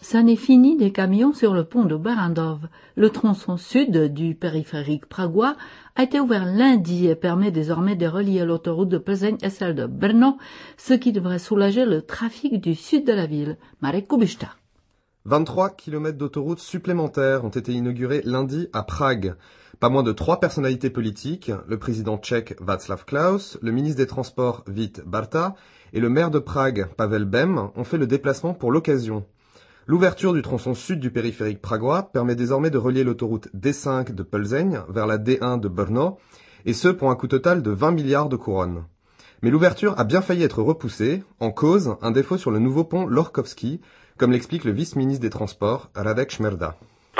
Ça n'est fini des camions sur le pont de Barrandov. Le tronçon sud du périphérique pragois a été ouvert lundi et permet désormais de relier l'autoroute de Plzeň et celle de Brno, ce qui devrait soulager le trafic du sud de la ville. Marek Kubišta. 23 km d'autoroutes supplémentaires ont été inaugurés lundi à Prague. Pas moins de 3 personnalités politiques, le président tchèque Václav Klaus, le ministre des Transports Vít Barta et le maire de Prague, Pavel Bem, ont fait le déplacement pour l'occasion. L'ouverture du tronçon sud du périphérique pragois permet désormais de relier l'autoroute D5 de Plzeň vers la D1 de Brno, et ce pour un coût total de 20 milliards de couronnes. Mais l'ouverture a bien failli être repoussée, en cause un défaut sur le nouveau pont Lorkovský, comme l'explique le vice-ministre des Transports, Radek Šmerda.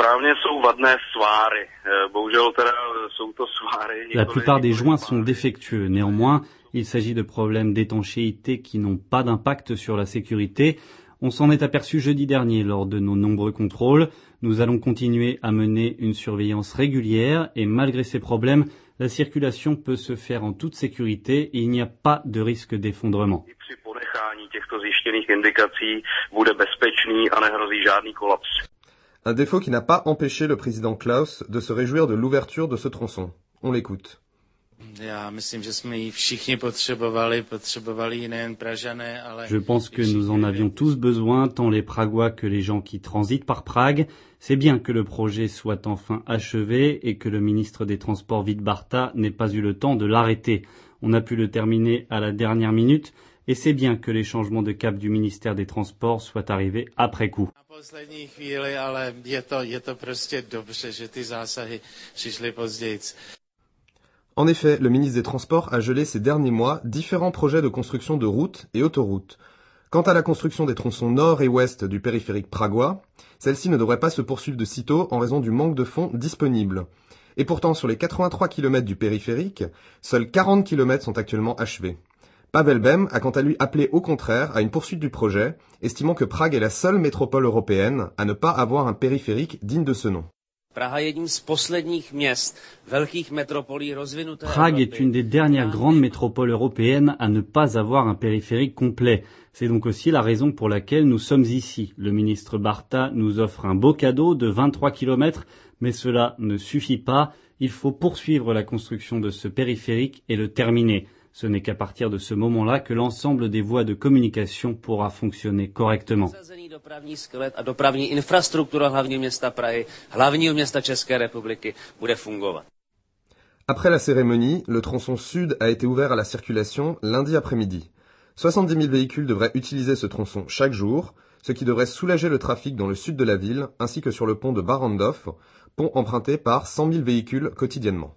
La plupart des joints sont défectueux. Néanmoins, il s'agit de problèmes d'étanchéité qui n'ont pas d'impact sur la sécurité. On s'en est aperçu jeudi dernier lors de nos nombreux contrôles. Nous allons continuer à mener une surveillance régulière et malgré ces problèmes, la circulation peut se faire en toute sécurité et il n'y a pas de risque d'effondrement. Un défaut qui n'a pas empêché le président Klaus de se réjouir de l'ouverture de ce tronçon. On l'écoute. Je pense que nous en avions tous besoin, tant les Pragois que les gens qui transitent par Prague. C'est bien que le projet soit enfin achevé et que le ministre des Transports Vít Barta n'ait pas eu le temps de l'arrêter. On a pu le terminer à la dernière minute et c'est bien que les changements de cap du ministère des Transports soient arrivés après coup. En effet, le ministre des Transports a gelé ces derniers mois différents projets de construction de routes et autoroutes. Quant à la construction des tronçons nord et ouest du périphérique pragois, celle-ci ne devrait pas se poursuivre de sitôt en raison du manque de fonds disponibles. Et pourtant, sur les 83 km du périphérique, seuls 40 km sont actuellement achevés. Pavel Bem a quant à lui appelé au contraire à une poursuite du projet, estimant que Prague est la seule métropole européenne à ne pas avoir un périphérique digne de ce nom. Prague est une des dernières grandes métropoles européennes à ne pas avoir un périphérique complet. C'est donc aussi la raison pour laquelle nous sommes ici. Le ministre Barta nous offre un beau cadeau de 23 km, mais cela ne suffit pas. Il faut poursuivre la construction de ce périphérique et le terminer. Ce n'est qu'à partir de ce moment-là que l'ensemble des voies de communication pourra fonctionner correctement. Après la cérémonie, le tronçon sud a été ouvert à la circulation lundi après-midi. 70 000 véhicules devraient utiliser ce tronçon chaque jour, ce qui devrait soulager le trafic dans le sud de la ville ainsi que sur le pont de Barrandov, pont emprunté par 100 000 véhicules quotidiennement.